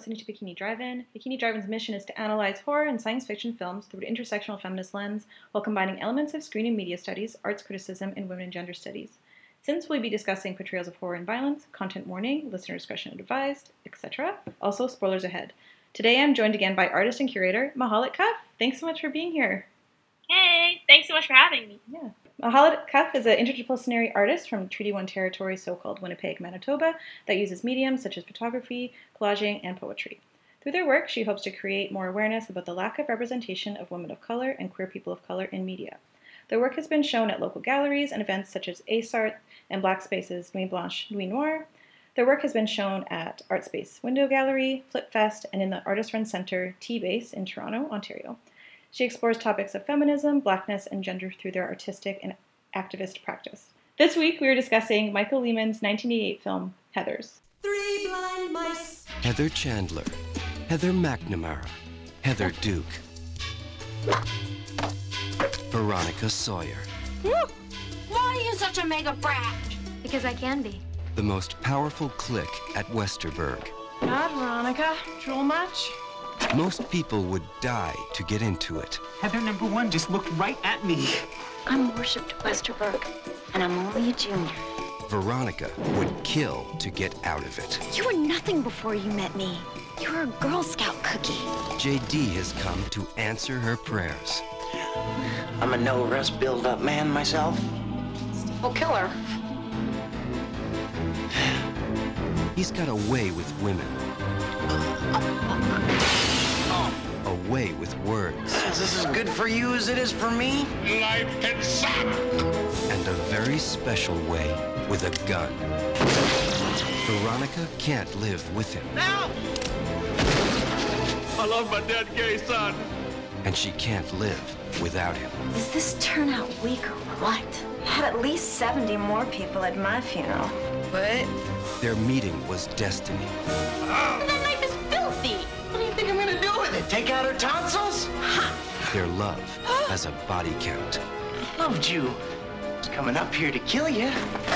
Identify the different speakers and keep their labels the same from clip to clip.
Speaker 1: listening to Bikini Drive-In. Bikini Drive-In's mission is to analyze horror and science fiction films through an intersectional feminist lens while combining elements of screen and media studies, arts criticism, and women and gender studies. Since we'll be discussing portrayals of horror and violence, content warning, listener discretion advised, etc. Also, spoilers ahead. Today I'm joined again by artist and curator Mahalet Cuff. Thanks so much for being here.
Speaker 2: Hey, thanks so much for having me.
Speaker 1: Yeah. Mahalet Cuff is an interdisciplinary artist from Treaty 1 territory, so-called Winnipeg, Manitoba, that uses mediums such as photography, collaging, and poetry. Through their work, she hopes to create more awareness about the lack of representation of women of color and queer people of color in media. Their work has been shown at local galleries and events such as AceArt and Black Space's Nuit Blanche, Nuit Noire. Their work has been shown at ArtSpace Window Gallery, FlipFest, and in the artist-run center T-Base in Toronto, Ontario. She explores topics of feminism, blackness, and gender through their artistic and activist practice. This week, we are discussing Michael Lehmann's 1988 film, Heathers.
Speaker 3: Three blind mice.
Speaker 4: Heather Chandler, Heather McNamara, Heather Duke, Veronica Sawyer.
Speaker 3: Why are you such a mega brat?
Speaker 5: Because I can be.
Speaker 4: The most powerful clique at Westerberg.
Speaker 6: God, Veronica, drool much?
Speaker 4: Most people would die to get into it.
Speaker 7: Heather number one just looked right at me.
Speaker 5: I'm worshipped at Westerberg, and I'm only a junior.
Speaker 4: Veronica would kill to get out of it.
Speaker 5: You were nothing before you met me. You were a Girl Scout cookie.
Speaker 4: JD has come to answer her prayers.
Speaker 8: I'm a no-rest build-up man myself.
Speaker 5: We'll kill her.
Speaker 4: He's got a way with women. A way with words.
Speaker 8: Is this as good for you as it is for me?
Speaker 9: Life can suck!
Speaker 4: And a very special way with a gun. Veronica can't live with him.
Speaker 8: Now!
Speaker 9: I love my dead gay son.
Speaker 4: And she can't live without him.
Speaker 5: Is this turnout weak or what?
Speaker 10: I had at least 70 more people at my funeral.
Speaker 6: What?
Speaker 4: Their meeting was destiny.
Speaker 3: That knife is filthy.
Speaker 8: What do you think I'm gonna do with it? Take out her tonsils? Ha!
Speaker 4: Their love has a body count.
Speaker 8: I loved you. I was coming up here to kill you.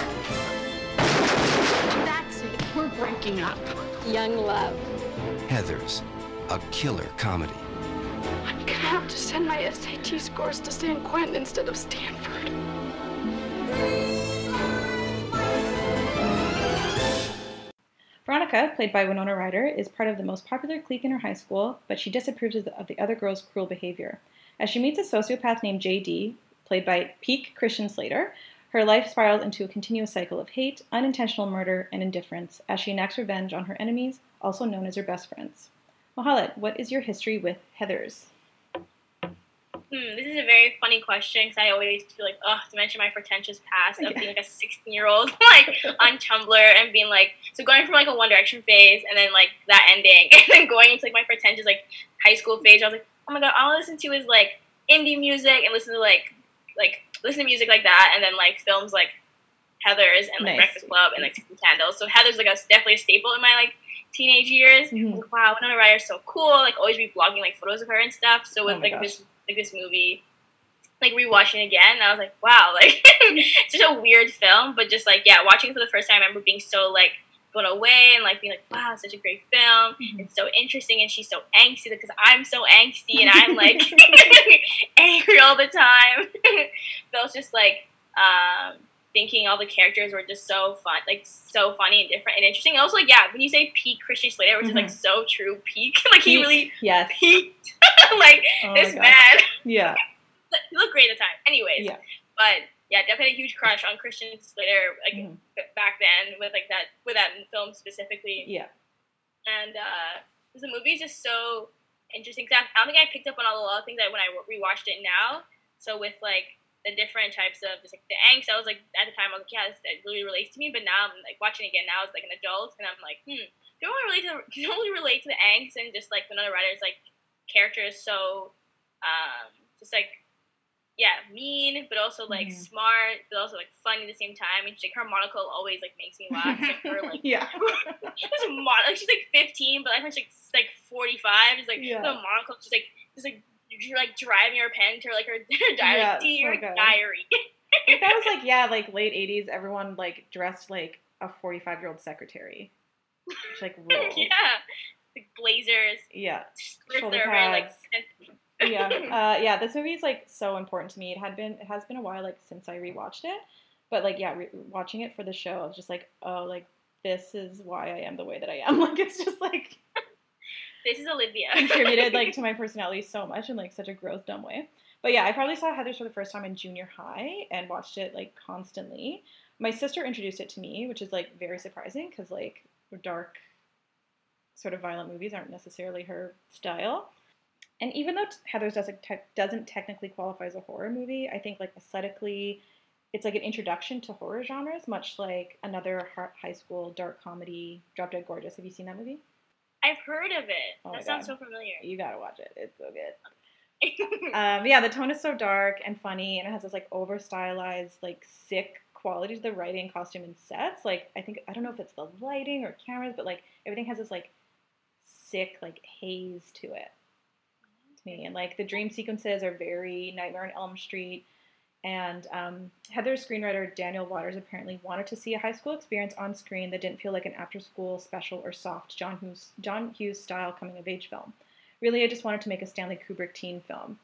Speaker 3: That's it. We're breaking up. Young love.
Speaker 4: Heathers, a killer comedy.
Speaker 11: I'm gonna have to send my SAT scores to San Quentin instead of Stanford.
Speaker 1: Veronica, played by Winona Ryder, is part of the most popular clique in her high school, but she disapproves of the other girls' cruel behavior. As she meets a sociopath named JD, played by Peak Christian Slater, her life spirals into a continuous cycle of hate, unintentional murder, and indifference as she enacts revenge on her enemies, also known as her best friends. Mahalet, what is your history with Heathers?
Speaker 2: This is a very funny question because I always feel like, to mention my pretentious past of being like a 16-year-old like on Tumblr and being like, so going from like a One Direction phase and then like that ending and then going into like my pretentious like high school phase, I was like, oh my god, all I listen to is like indie music and listen to music like that, and then like films like Heathers and like Breakfast Club and like 16 Candles. So Heathers like definitely a staple in my like teenage years. Like, wow, Winona Ryder is so cool. Like always reblogging like photos of her and stuff. So with this movie, like rewatching again, I was like, wow, like it's such a weird film, but just like watching it for the first time, I remember being so like blown away and like being like, wow, it's such a great film. It's so interesting, and she's so angsty because I'm so angsty and I'm like angry all the time. So it's just like thinking all the characters were just so fun, like so funny and different and interesting. And also like when you say peak Christian Slater, which is like so true, peak, like he really peaked. Like this man.
Speaker 1: Yeah.
Speaker 2: He looked great at the time. Anyways. Yeah. But definitely a huge crush on Christian Slater like back then with that film specifically. Yeah. And the movie is just so interesting. Cause I don't think I picked up on a lot of things that when I rewatched it now. So with like the different types of just like the angst, I was like at the time I was like, this really relates to me. But now I'm like watching it again now as like an adult, and I'm like, don't really relate to the angst, and just like Winona Ryder's like character is so just like mean, but also like smart, but also like funny at the same time. And she's like, her monocle always like makes me laugh. Like her like she's like 15, but I think she's like 45. It's like the monocle just like driving her pen to like her diary. Diary.
Speaker 1: I think that was like late 80s. Everyone like dressed like a 45-year-old secretary. Which like rules.
Speaker 2: blazers.
Speaker 1: Yeah.
Speaker 2: Skirts
Speaker 1: Shoulder
Speaker 2: that are very, like,
Speaker 1: pads. Yeah. This movie is like so important to me. It has been a while like since I rewatched it, but like yeah, watching it for the show, I was just like, oh, like this is why I am the way that I am. Like it's just like
Speaker 2: this is Olivia.
Speaker 1: contributed like to my personality so much in like such a gross, dumb way. But yeah, I probably saw Heathers for the first time in junior high and watched it like constantly. My sister introduced it to me, which is like very surprising because like dark, sort of violent movies aren't necessarily her style. And even though Heathers doesn't technically qualify as a horror movie, I think like aesthetically, it's like an introduction to horror genres, much like another high school dark comedy, Drop Dead Gorgeous. Have you seen that movie?
Speaker 2: I've heard of it.
Speaker 1: Oh
Speaker 2: that sounds so familiar.
Speaker 1: You gotta watch it. It's so good. Yeah, the tone is so dark and funny, and it has this like over stylized, like sick quality to the writing, costume, and sets. Like I don't know if it's the lighting or cameras, but like everything has this like sick like haze to it. To me, and like the dream sequences are very Nightmare on Elm Street. And Heather's screenwriter Daniel Waters apparently wanted to see a high school experience on screen that didn't feel like an after-school special or soft John Hughes style coming-of-age film. Really, I just wanted to make a Stanley Kubrick teen film.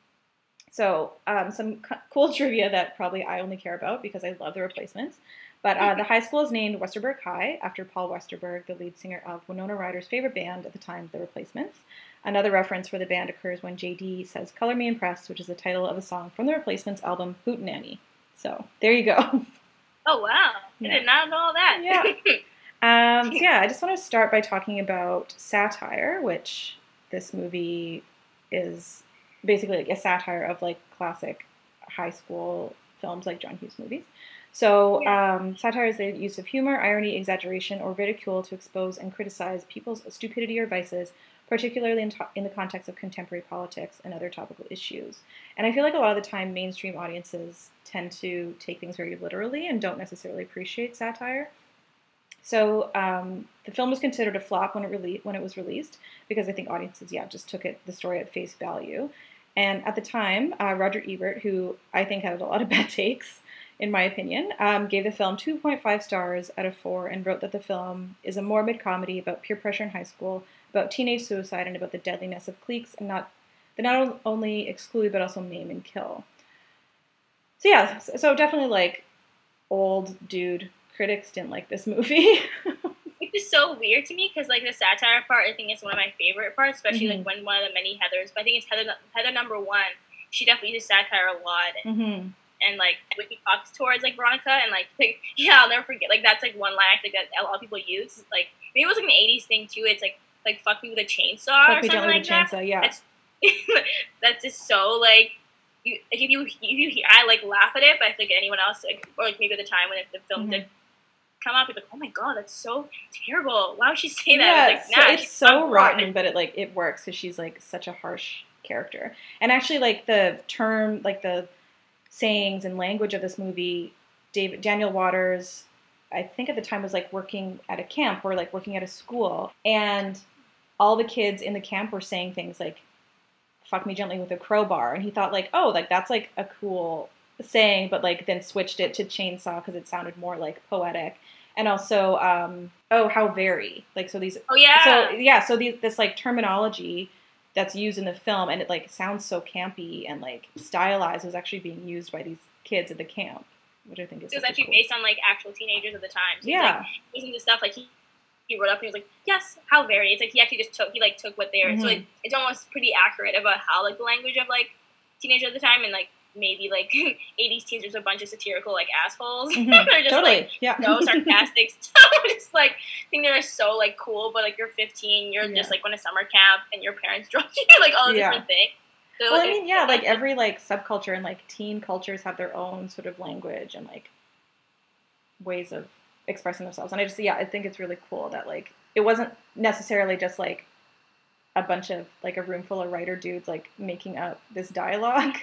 Speaker 1: So some cool trivia that probably I only care about because I love The Replacements. But the high school is named Westerberg High after Paul Westerberg, the lead singer of Winona Ryder's favorite band at the time, The Replacements. Another reference for the band occurs when JD says "Color Me Impressed," which is the title of a song from The Replacements album Hootenanny. So there you go.
Speaker 2: Oh wow! I did not know all that.
Speaker 1: Yeah. So yeah, I just want to start by talking about satire, which this movie is basically like a satire of like classic high school films like John Hughes movies. So satire is the use of humor, irony, exaggeration, or ridicule to expose and criticize people's stupidity or vices, particularly in the context of contemporary politics and other topical issues. And I feel like a lot of the time mainstream audiences tend to take things very literally and don't necessarily appreciate satire. So the film was considered a flop when it was released because I think audiences, just took the story at face value. And at the time, Roger Ebert, who I think had a lot of bad takes, in my opinion, gave the film 2.5 stars out of 4 and wrote that the film is a morbid comedy about peer pressure in high school, about teenage suicide, and about the deadliness of cliques and that not only exclude but also maim and kill. So yeah, so definitely like old dude critics didn't like this movie.
Speaker 2: Which is so weird to me because like the satire part, I think is one of my favorite parts, especially like when one of the many Heathers. But I think it's Heather number 1. She definitely uses satire a lot. And like when he talks towards like Veronica and like I'll never forget, like that's like one line I think that a lot of people use. Like maybe it was like an 80s thing too. It's like fuck me with a chainsaw or something like that.
Speaker 1: Chainsaw, yeah.
Speaker 2: That's just so like if you hear, I like laugh at it, but I think anyone else like, or like maybe at the time when the film did come up, it's like, oh my god, that's so terrible. Why would she say that?
Speaker 1: Yeah,
Speaker 2: it's like,
Speaker 1: it's so rotten, but it works because she's like such a harsh character. And actually, like the term, like the sayings and language of this movie, Daniel Waters, I think at the time was like working at a camp or like working at a school, and all the kids in the camp were saying things like "fuck me gently with a crowbar," and he thought like, oh, like that's like a cool saying, but like then switched it to chainsaw because it sounded more like poetic. And also, oh, how very, like, so these, so this like terminology that's used in the film, and it like sounds so campy and like stylized, was actually being used by these kids at the camp, which I think is.
Speaker 2: So it's actually based on like actual teenagers at the time. So
Speaker 1: yeah,
Speaker 2: like, using the stuff like he wrote up and he was like, yes, how very. It's like he actually just took what they were. So like, it's almost pretty accurate about how like the language of like teenagers at the time, and like maybe like 80s teens are a bunch of satirical like assholes. They're just like so sarcastic. So just like I think they're so like cool, but like you're 15, you're just like on a summer camp and your parents drop you like all the different things. So,
Speaker 1: well, I mean, like every like subculture and like teen cultures have their own sort of language and like ways of expressing themselves. And I think it's really cool that like it wasn't necessarily just like a bunch of like a room full of writer dudes like making up this dialogue.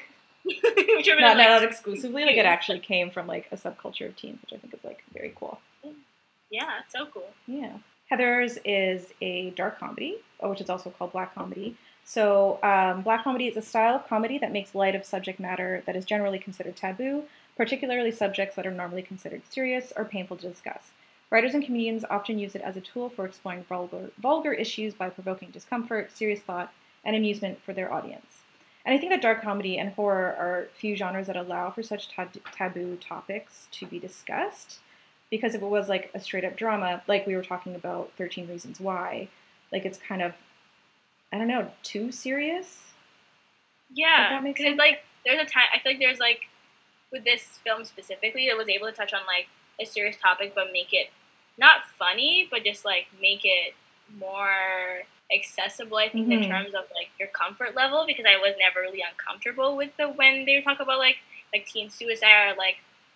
Speaker 1: not exclusively, like it actually came from like a subculture of teens, which I think is like very cool.
Speaker 2: Yeah, it's so cool.
Speaker 1: Yeah. Heathers is a dark comedy, which is also called black comedy. So black comedy is a style of comedy that makes light of subject matter that is generally considered taboo, particularly subjects that are normally considered serious or painful to discuss. Writers and comedians often use it as a tool for exploring vulgar issues by provoking discomfort, serious thought, and amusement for their audience. And I think that dark comedy and horror are few genres that allow for such taboo topics to be discussed. Because if it was like a straight up drama, like we were talking about 13 Reasons Why, like it's kind of, I don't know, too serious?
Speaker 2: Yeah,
Speaker 1: if that makes
Speaker 2: because
Speaker 1: sense.
Speaker 2: like there's a time, I feel like there's like, with this film specifically, it was able to touch on like a serious topic but make it not funny, but just like make it more accessible, I think, in terms of like your comfort level, because I was never really uncomfortable with when they talk about like teen suicide, or like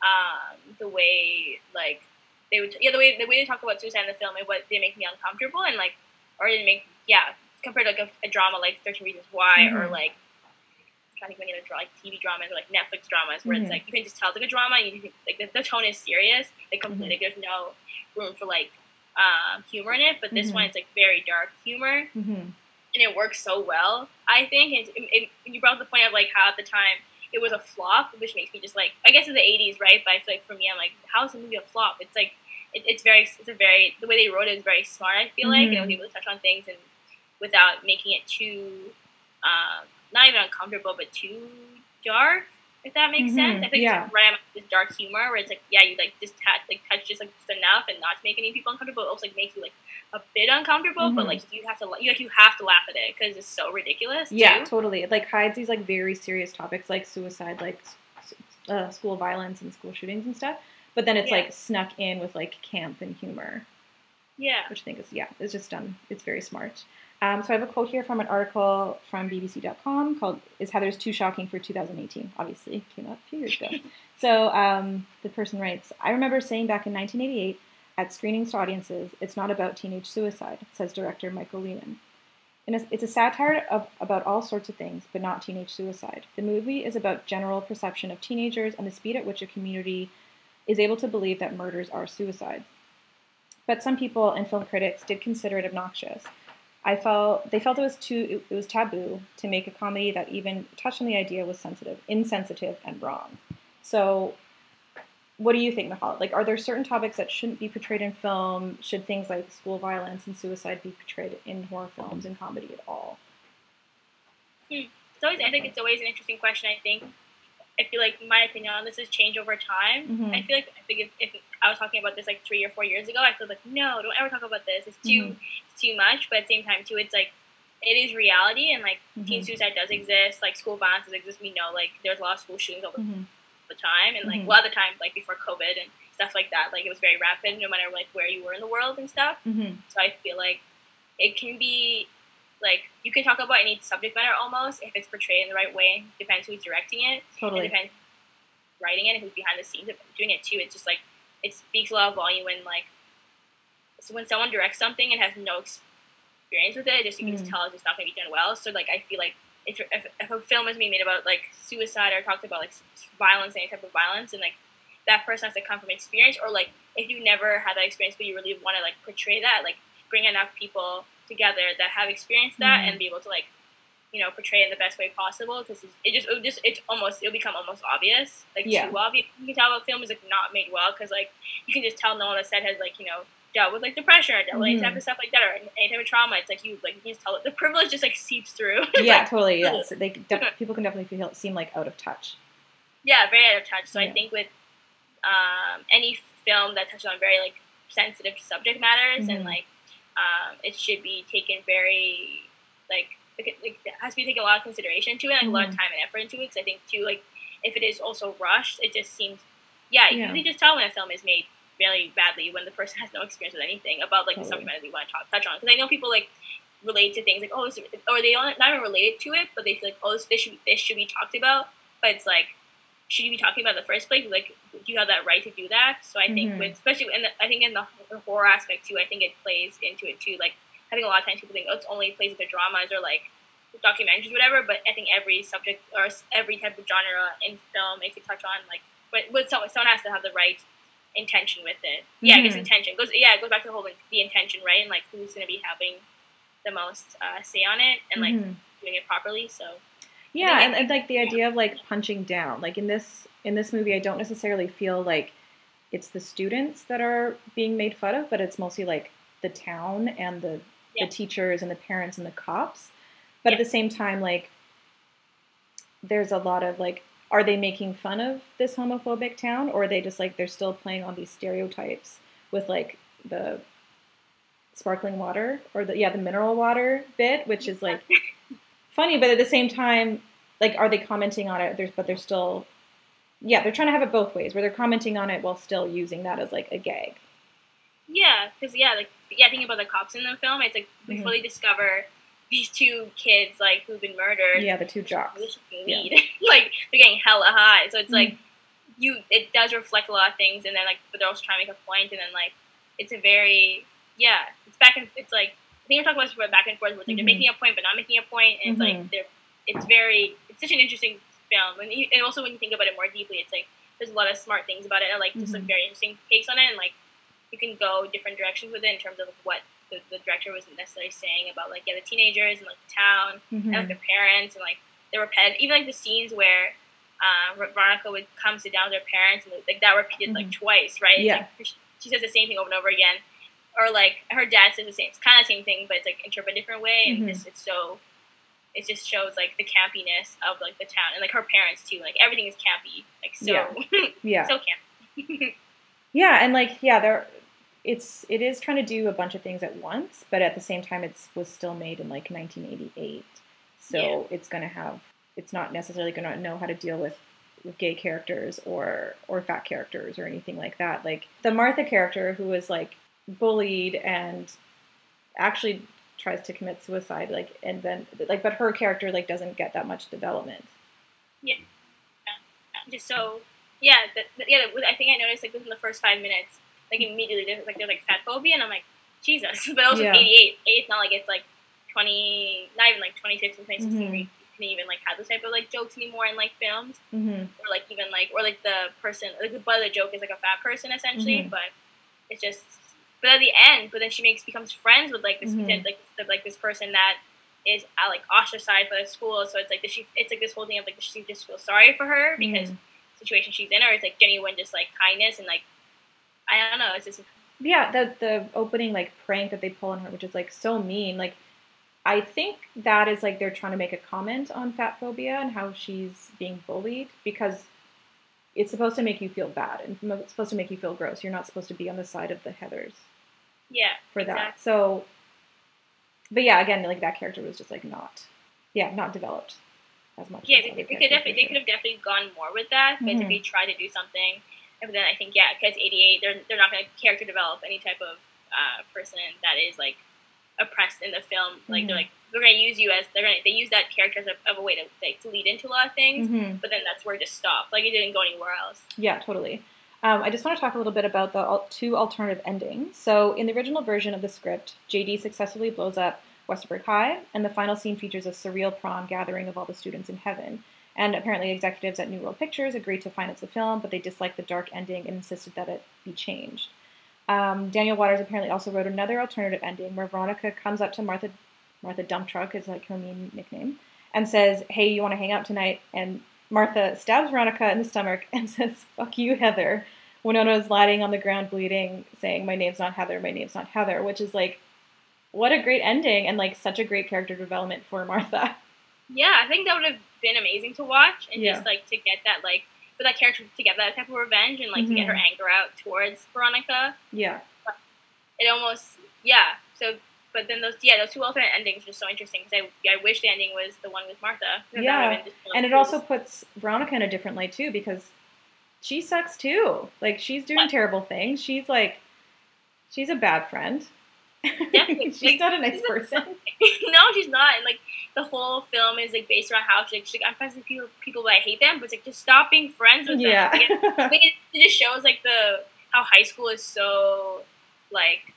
Speaker 2: the way like the way they talk about suicide in the film, and what they make me uncomfortable, and like, or didn't make, compared to like a drama like 13 Reasons Why, or like I think many other like TV dramas or like Netflix dramas where it's like you can just tell it's like a drama, and you can, like the tone is serious, like completely, like there's no room for like humor in it, but this one it's like very dark humor, and it works so well, I think. And you brought up the point of like how at the time it was a flop, which makes me just like, I guess in the 80s, right? But I feel like for me, I'm like, how is a movie a flop? It's like it's a very the way they wrote it is very smart, I feel like, and it was able to touch on things and without making it too not even uncomfortable, but too dark, if that makes sense. I think it's like right on this dark humor where it's like, you like just touch just enough and not to make any people uncomfortable. It also like makes you like a bit uncomfortable, but like you have to laugh at it because it's so ridiculous.
Speaker 1: Yeah,
Speaker 2: too.
Speaker 1: totally. It like hides these like very serious topics like suicide, like school violence and school shootings and stuff. But then it's like snuck in with like camp and humor. Yeah, which I think is it's just done. It's very smart. So I have a quote here from an article from BBC.com called "Is Heathers Too Shocking for 2018?" Obviously, came out a few years ago. So the person writes, "I remember saying back in 1988 at screenings to audiences, it's not about teenage suicide," says director Michael Lehman. It's a satire about all sorts of things, but not teenage suicide. The movie is about general perception of teenagers and the speed at which a community is able to believe that murders are suicide. But some people and film critics did consider it obnoxious. They felt it was taboo to make a comedy that even touched on the idea was insensitive, and wrong. So, what do you think, Nahal? Like, are there certain topics that shouldn't be portrayed in film? Should things like school violence and suicide be portrayed in horror films and comedy at all?
Speaker 2: I think it's always an interesting question. I feel like my opinion on this has changed over time. I feel like if I was talking about this like 3 or 4 years ago, I feel like, no, don't ever talk about this. It's too much. But at the same time, too, it's like it is reality, and like teen suicide does exist, like school violence does exist. We know like there's a lot of school shootings over the time, and like a lot of the time, like before COVID and stuff like that, like it was very rapid, no matter like where you were in the world and stuff. So I feel like it can be. Like, you can talk about any subject matter almost if it's portrayed in the right way. Depends who's directing it.
Speaker 1: Totally.
Speaker 2: It depends who's writing it and who's behind the scenes of doing it too. It's just like, it speaks a lot of volume when like, so when someone directs something and has no experience with it, you can just tell it's just not going to be done well. So like, I feel like if a film is being made about like suicide or talked about like violence, any type of violence, and like that person has to come from experience, or like if you never had that experience but you really want to like portray that, like bring enough people together that have experienced that and be able to like, you know, portray it in the best way possible, because it'll become almost obvious, like too obvious. You can tell a film is like not made well because like you can just tell no one on the set has like, you know, dealt with like depression or dealt with any type of stuff like that, or any type of trauma. It's like you can just tell it. The privilege just like seeps through.
Speaker 1: Yeah, like, totally. Yeah, so people can definitely seem like out of touch.
Speaker 2: Yeah, very out of touch. So I think with any film that touches on very like sensitive subject matters and like. It should be taken very, like it has to be taken a lot of consideration to it, and like, a lot of time and effort into it, because I think, too, like, if it is also rushed, it just seems, you can just tell when a film is made really badly when the person has no experience with anything about, like, the subject matter they want to touch on. Because I know people, like, relate to things like, or they don't not even relate to it, but they feel like, this should be talked about, but it's like, should you be talking about it in the first place? Like, do you have that right to do that? So I think especially in the horror aspect too, I think it plays into it too. Like, I think a lot of times people think, it only plays with the dramas or like documentaries or whatever, but I think every subject or every type of genre in film it could touch on, like, but someone has to have the right intention with it. I guess intention goes back to the whole the intention, right? And like who's going to be having the most say on it and like doing it properly. So. Yeah,
Speaker 1: and like the idea of like punching down, like in this movie, I don't necessarily feel like it's the students that are being made fun of, but it's mostly like the town and the teachers and the parents and the cops. But at the same time, like, there's a lot of like, are they making fun of this homophobic town, or are they just like, they're still playing on these stereotypes with like the sparkling water or the mineral water bit, which is like funny, but at the same time, like, are they commenting on it? But they're still, they're trying to have it both ways, where they're commenting on it while still using that as like a gag.
Speaker 2: Yeah, because thinking about the cops in the film, it's like we fully discover these two kids like who've been murdered.
Speaker 1: Yeah, the two jocks.
Speaker 2: Like they're getting hella high, so it's like it does reflect a lot of things, and then like but they're also trying to make a point, and then like it's a very it's back and it's like I think we're talking about this back and forth, where it's like they're making a point but not making a point, and it's like it's such an interesting film, and also when you think about it more deeply, it's like there's a lot of smart things about it, and like just like very interesting takes on it, and like you can go different directions with it in terms of what the director wasn't necessarily saying about like the teenagers and like the town and like the parents and like the even like the scenes where Veronica would come sit down with her parents and like that repeated like twice, right?
Speaker 1: Yeah.
Speaker 2: It's like, she says the same thing over and over again, or like her dad says the same. It's kind of the same thing, but it's like interpreted a different way, and it just shows like the campiness of like the town and like her parents too. Like everything is campy, like so so campy.
Speaker 1: Yeah, and like it is trying to do a bunch of things at once, but at the same time, it was still made in like 1988, so it's not necessarily going to know how to deal with gay characters or fat characters or anything like that. Like the Martha character, who was like bullied and actually tries to commit suicide, like, and then like, but her character like doesn't get that much development.
Speaker 2: Just so I think I noticed like within the first 5 minutes. Like immediately, there's like fat phobia, and I'm like, Jesus. But also 88. It's not like it's like 20, not even like 2016, 2016. You can even like have this type of like jokes anymore in like films, or like even like the person, like the butt of the joke is like a fat person essentially, but it's just. But at the end, then she becomes friends with like this this person that is like ostracized by the school. So it's like it's like this whole thing of like she just feels sorry for her because the situation she's in, or it's like genuine just like kindness and like. I don't know. It's just
Speaker 1: the opening like prank that they pull on her, which is like so mean. Like, I think that is like they're trying to make a comment on fat phobia and how she's being bullied, because it's supposed to make you feel bad and it's supposed to make you feel gross. You're not supposed to be on the side of the Heathers.
Speaker 2: Yeah.
Speaker 1: For that. Exactly. So, but yeah, again, like that character was just like not developed as much.
Speaker 2: Yeah, they could have definitely gone more with that, but if they try to do something. But then I think, because 88, they're not going to character develop any type of person that is like oppressed in the film. Like they're going to use you as they use that character as a way to lead into a lot of things. But then that's where it just stopped. Like it didn't go anywhere else. Yeah,
Speaker 1: totally. I just want to talk a little bit about the two alternative endings. So in the original version of the script, JD successfully blows up Westerberg High, and the final scene features a surreal prom gathering of all the students in heaven. And apparently executives at New World Pictures agreed to finance the film, but they disliked the dark ending and insisted that it be changed. Daniel Waters apparently also wrote another alternative ending where Veronica comes up to Martha Dump Truck, is like her mean nickname, and says, "Hey, you want to hang out tonight?" And Martha stabs Veronica in the stomach and says, "Fuck you, Heather." Winona is lying on the ground bleeding, saying, "My name's not Heather, my name's not Heather," which is like, what a great ending and like such a great character development for Martha.
Speaker 2: Yeah, I think that would have been amazing to watch, and just like to get that like for that character to get that type of revenge and like to get her anger out towards Veronica.
Speaker 1: Yeah.
Speaker 2: But it almost So, but then those two alternate endings are just so interesting because I wish the ending was the one with Martha.
Speaker 1: Yeah, and it also puts Veronica in a different light too, because she sucks too. Like she's doing terrible things. She's a bad friend.
Speaker 2: Definitely.
Speaker 1: She's not a nice person.
Speaker 2: No, she's not. And like the whole film is like based around how she's like I'm friends with people but I hate them, but it's like just stop being friends with them. Like, it just shows like how high school is so like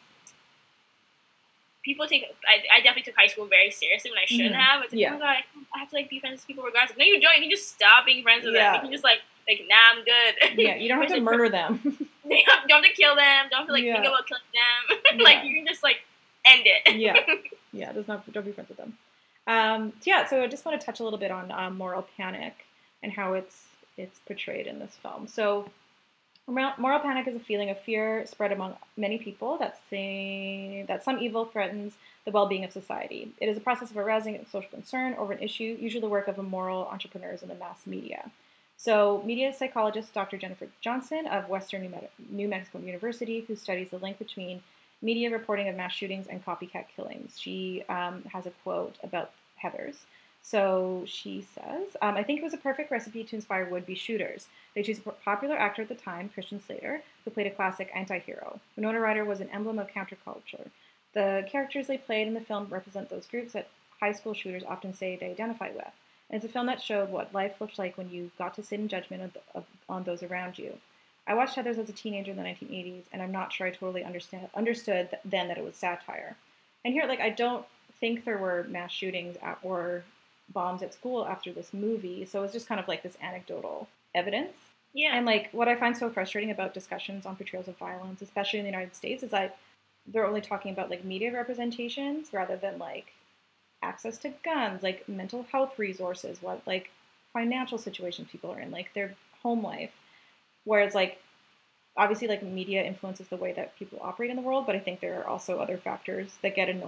Speaker 2: people take. I definitely took high school very seriously when I shouldn't have. It's like oh my god, I have to like be friends with people regardless. No, you don't. You can just stop being friends with them. You can just like nah, I'm good.
Speaker 1: Yeah, you don't have to murder them.
Speaker 2: You don't have to kill them. Don't have to like think about killing them. Like you can just like end it.
Speaker 1: Yeah. Don't be friends with them. So I just want to touch a little bit on moral panic and how it's portrayed in this film. So Moral panic is a feeling of fear spread among many people that say that some evil threatens the well-being of society. It is a process of arousing social concern over an issue, usually the work of immoral entrepreneurs in the mass media. So, media psychologist Dr. Jennifer Johnson of Western New Mexico University, who studies the link between media reporting of mass shootings and copycat killings. She has a quote about Heathers. So she says, I think it was a perfect recipe to inspire would-be shooters. They chose a popular actor at the time, Christian Slater, who played a classic anti-hero. Winona Ryder was an emblem of counterculture. The characters they played in the film represent those groups that high school shooters often say they identify with. And it's a film that showed what life looked like when you got to sit in judgment on those around you. I watched Heathers as a teenager in the 1980s, and I'm not sure I totally understood then that it was satire. And here, I don't think there were mass shootings or bombs at school after this movie, so it's just kind of this anecdotal evidence.
Speaker 2: Yeah.
Speaker 1: And what I find so frustrating about discussions on portrayals of violence, especially in the United States, is that they're only talking about media representations rather than access to guns, mental health resources, what financial situations people are in, their home life. Whereas obviously media influences the way that people operate in the world, but I think there are also other factors that get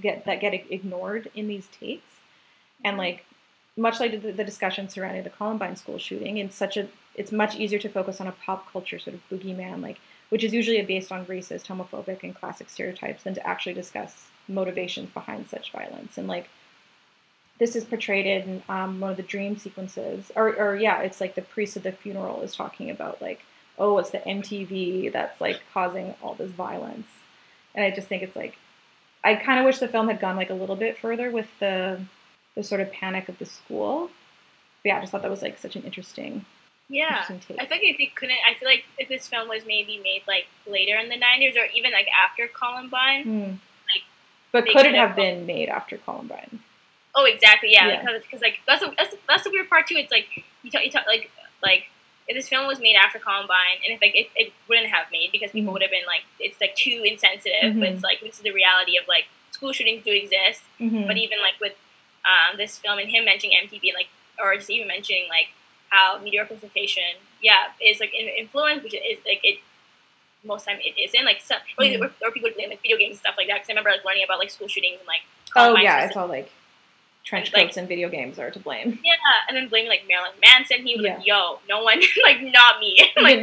Speaker 1: ignored in these takes. And much like the discussion surrounding the Columbine school shooting, it's much easier to focus on a pop culture sort of boogeyman, which is usually based on racist, homophobic, and classic stereotypes, than to actually discuss motivations behind such violence. And this is portrayed in one of the dream sequences, it's the priest at the funeral is talking about oh, it's the MTV that's causing all this violence. And I just think it's I kind of wish the film had gone a little bit further with the sort of panic of the school. But yeah, I just thought that was such an interesting take.
Speaker 2: I think if it couldn't, I feel if this film was maybe made later in the 90s or even after Columbine.
Speaker 1: But could it have been made after Columbine?
Speaker 2: Oh, exactly, yeah. Because that's the weird part too. It's you talk if this film was made after Columbine, and if it wouldn't have made because people would have been it's too insensitive. But it's this is the reality of school shootings do exist. But even with this film and him mentioning MTV or just even mentioning how media representation is an influence, which is it most time it isn't or people blame video games and stuff like that, because I remember learning about school shootings and
Speaker 1: it's all trench coats and video games are to blame.
Speaker 2: Yeah, and then blaming Marilyn Manson. He was yo, no one not me.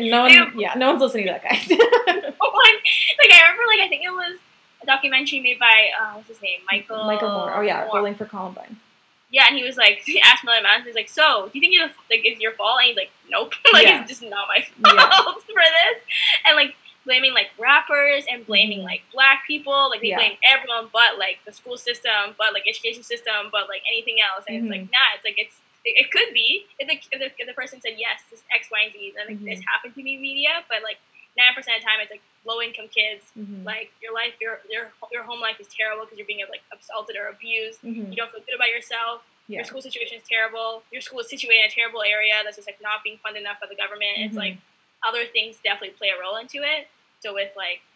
Speaker 1: No one's listening to that guy.
Speaker 2: No one. I remember I think it was a documentary made by what's his name, Michael
Speaker 1: Moore. Oh yeah,
Speaker 2: Moore.
Speaker 1: Bowling for Columbine.
Speaker 2: Yeah, and he was he asked Marilyn Manson, he's so do you think it's your fault? And he's nope, it's just not my fault for this. And blaming rappers and blaming black people, they blame everyone but the school system, but education system, but anything else. And it's nah, it could be if the person said yes, this X, Y, and Z, then this happened to me media, but 9% of the time it's low income kids, your life, your home life is terrible because you're being assaulted or abused. You don't feel good about yourself. Your school situation is terrible. Your school is situated in a terrible area that's just not being funded enough by the government. It's other things definitely play a role into it. So with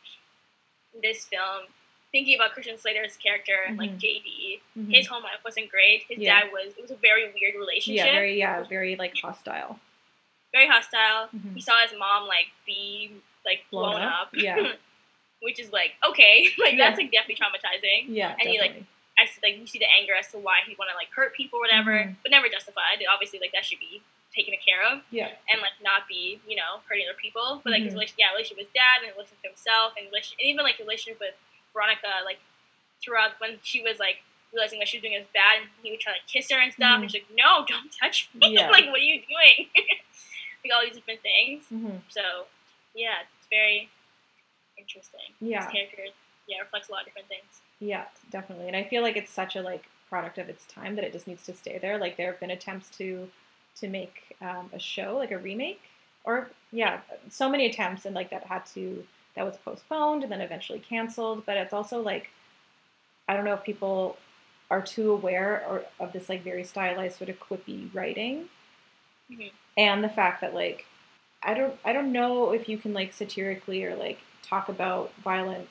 Speaker 2: this film, thinking about Christian Slater's character, JD, his home life wasn't great. His dad it was a very weird relationship.
Speaker 1: Very hostile.
Speaker 2: Very hostile. He saw his mom be blown up.
Speaker 1: Yeah.
Speaker 2: Which is okay. That's definitely traumatizing.
Speaker 1: Yeah.
Speaker 2: And
Speaker 1: definitely.
Speaker 2: you see the anger as to why he'd want to hurt people or whatever, but never justified. Obviously that should be taken care of.
Speaker 1: Yeah.
Speaker 2: And not be, hurting other people. But his relationship with his dad and relationship with himself and even relationship with Veronica, throughout when she was realizing what she was doing was bad, and he would try to kiss her and stuff, and she's no, don't touch me.
Speaker 1: Yeah.
Speaker 2: What are you doing? All these different things. So yeah, it's very interesting.
Speaker 1: Yeah.
Speaker 2: His character reflects a lot of different things.
Speaker 1: Yeah, definitely. And I feel it's such a product of its time that it just needs to stay there. There have been attempts to make a show, a remake, or so many attempts, and that was postponed and then eventually canceled. But it's also I don't know if people are too aware of this very stylized sort of quippy writing, and the fact that I don't know if you can satirically or talk about violence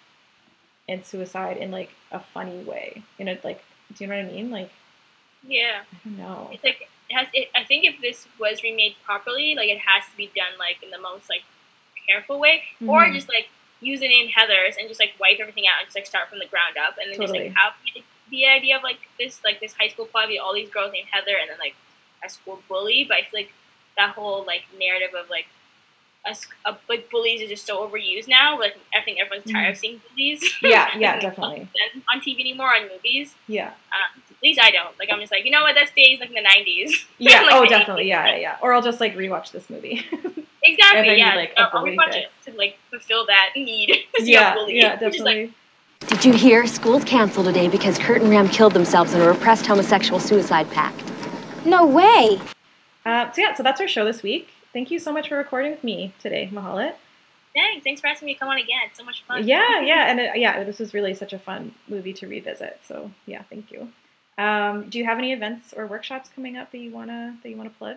Speaker 1: and suicide in a funny way. Do you know what I mean?
Speaker 2: Yeah.
Speaker 1: I don't know.
Speaker 2: It's I think if this was remade properly, it has to be done in the most careful way, or just like use the name Heathers and just like wipe everything out and just like start from the ground up, and then just like have the idea of like this high school plot, all these girls named Heather, and then like a school bully. But I feel like that whole like narrative of like bullies is just so overused now. Like I think everyone's tired of seeing bullies.
Speaker 1: Yeah, definitely.
Speaker 2: On TV anymore, on movies.
Speaker 1: Yeah.
Speaker 2: At least I don't. Like I'm just like, you know what, that stays like in the 90s.
Speaker 1: Yeah.
Speaker 2: Like,
Speaker 1: Definitely. Yeah. Or I'll just like rewatch this movie.
Speaker 2: Exactly. Yeah.
Speaker 1: Like,
Speaker 2: I'll rewatch it to like fulfill that need.
Speaker 1: Yeah, definitely.
Speaker 12: Did you hear? School's canceled today because Kurt and Ram killed themselves in a repressed homosexual suicide pact.
Speaker 5: No way.
Speaker 1: So that's our show this week. Thank you so much for recording with me today, Mahalet.
Speaker 2: Thanks for asking me to come on again. It's so much fun.
Speaker 1: And this was really such a fun movie to revisit. So yeah, thank you. Do you have any events or workshops coming up that you wanna plug?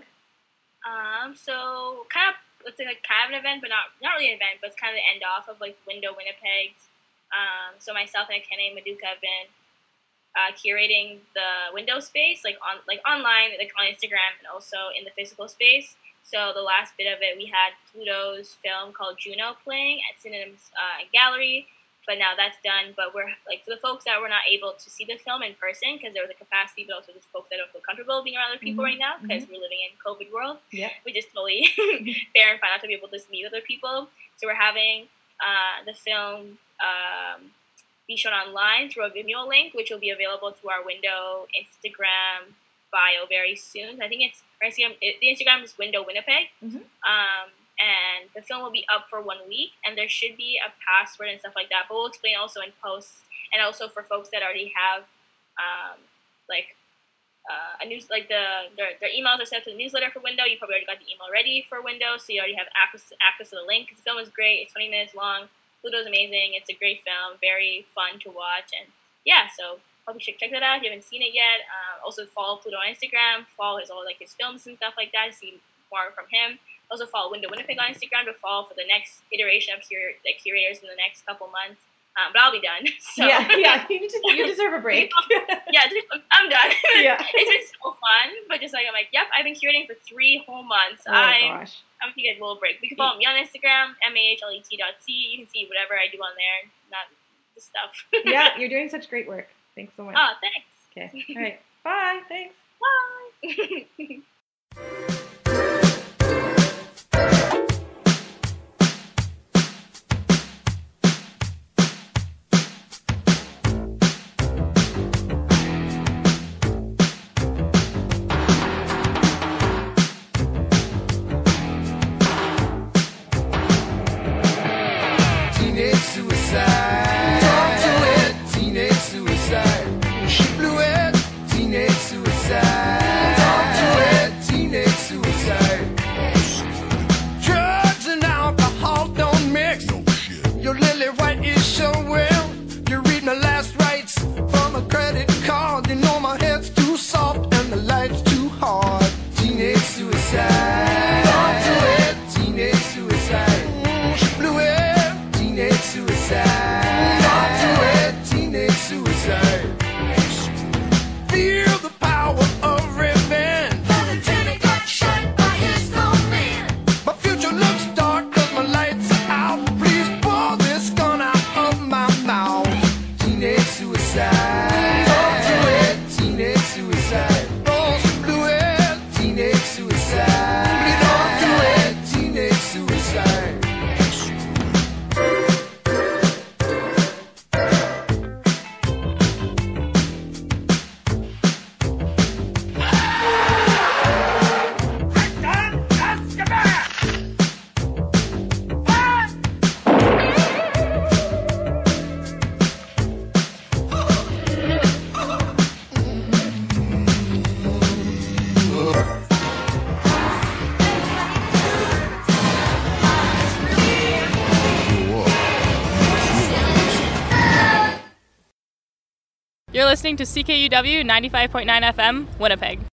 Speaker 2: So kind of, let's say like kind of an event, but not really an event, but it's kind of the end off of like Window Winnipeg's. So myself and Akene Maduka have been curating the window space, like online, like on Instagram, and also in the physical space. So the last bit of it, we had Pluto's film called Juno playing at Synonyms Gallery, but now that's done. But we're like, for the folks that were not able to see the film in person because there was a capacity, but also just folks that don't feel comfortable being around other people right now because we're living in COVID world, which is totally fair and fine not to be able to just meet other people. So we're having the film be shown online through a Vimeo link, which will be available through our Window Instagram bio very soon. I think the Instagram is Window Winnipeg, and the film will be up for 1 week, and there should be a password and stuff like that, but we'll explain also in posts, and also for folks that already have a news, like their emails are set to the newsletter for Window. You probably already got the email ready for Window, so you already have access to the link. The film is great. It's 20 minutes long. Pluto's amazing. It's a great film, very fun to watch, and yeah, so hope you should check that out if you haven't seen it yet. Also follow Pluto on Instagram, follow his films and stuff like that to see more from him. Also follow Window Winnipeg on Instagram to follow for the next iteration of curators in the next couple months. But I'll be done. So.
Speaker 1: Yeah, you deserve a break.
Speaker 2: I'm done.
Speaker 1: Yeah.
Speaker 2: It's been so fun, but just like I'm like, yep, I've been curating for 3 whole months.
Speaker 1: Gosh.
Speaker 2: I'm gonna take a little break. You can follow me on Instagram, mahlet.c. You can see whatever I do on there, not the stuff.
Speaker 1: Yeah, you're doing such great work. Thanks so much.
Speaker 2: Oh, thanks.
Speaker 1: Okay. All right. Bye. Thanks.
Speaker 2: Bye.
Speaker 13: Teenage suicide. Talk to it. Teenage suicide. She blew it. Teenage suicide. Talk to it. Teenage suicide. Drugs and alcohol don't mix. Your lily white is so well. You read my last rites from a credit card. You know my head's too soft and the light's too hard. Teenage suicide. Talk to it. Teenage suicide. She blew it. Teenage suicide. Talk to it. Teenage suicide. Feel the power of revenge. The lieutenant got shot by his own man. My future looks dark cause my lights are out. Please pull this gun out of my mouth. Teenage suicide. Talk to it. Teenage suicide. Oh, she blew it. Teenage suicide. Bleed on to it. Teenage suicide.
Speaker 14: You're listening to CKUW 95.9 FM, Winnipeg.